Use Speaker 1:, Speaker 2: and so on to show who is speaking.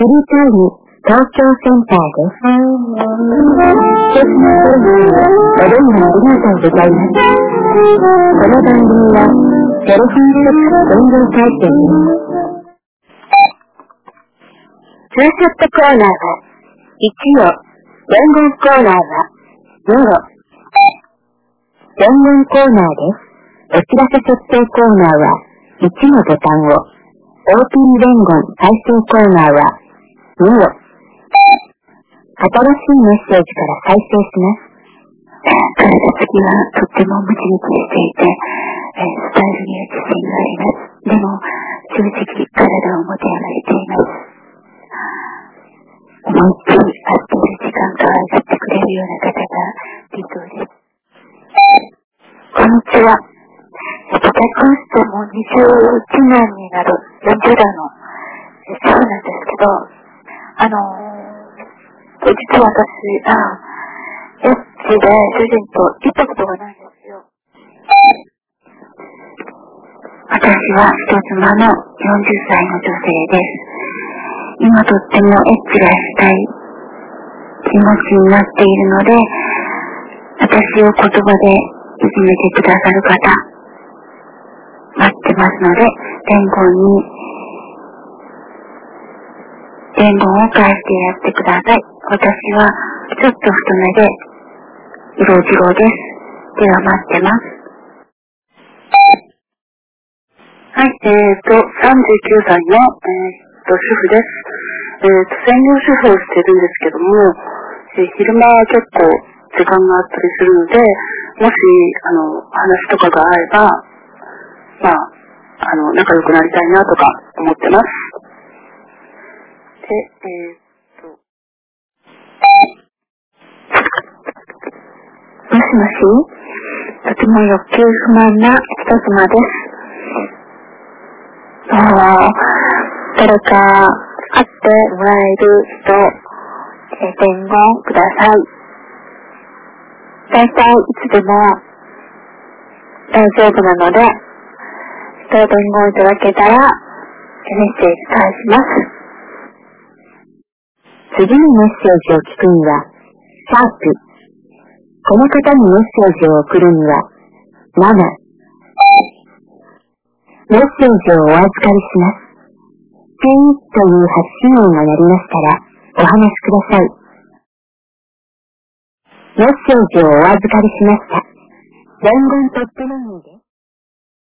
Speaker 1: リトーニ東京センターです。一つのコーナーをお電話ありがとうございます。この番組はテレフォンショップ電動回線です。ツーショットコーナーは1を、伝言コーナーは2を、伝言コーナーです。お知らせ設定コーナーは1のボタンを、OP 伝言再生コーナーは2を、新しいメッセージから再生します。
Speaker 2: 体つきはとってもムチムチしていて、スタイルには自信があります。でも、正直体を持て上がれています。思いっきり合っている時間と愛がってくれるような方が理想です。こんにちは。結婚してもう21年になる40代の主婦なんですけど、実は私、エッチで主人と行ったことがないんですよ。私は人妻の40歳の女性です。今とってもエッチがしたい気持ちになっているので、私を言葉でいじめてくださる方、待ってますので、伝言を返してやってください。私はちょっと太めで色白です。では待ってます。
Speaker 3: はい、39歳の、主婦です。専業主婦をしてるんですけども、昼間は結構時間があったりするので、もし、話とかがあれば、仲良くなりたいなとか思ってます。で、
Speaker 2: もしもし、とても欲求不満な人妻です。誰か会ってもらえる人、伝言ください。大体いつでも大丈夫なので、伝言いただけたらメッセージ返します。
Speaker 1: 次のメッセージを聞くには、シャープ。この方にメッセージを送るには、7。メッセージをお預かりします。ピーという発信音が鳴りましたら、お話しください。メッセージをお預かりしました。伝言トップメニューです。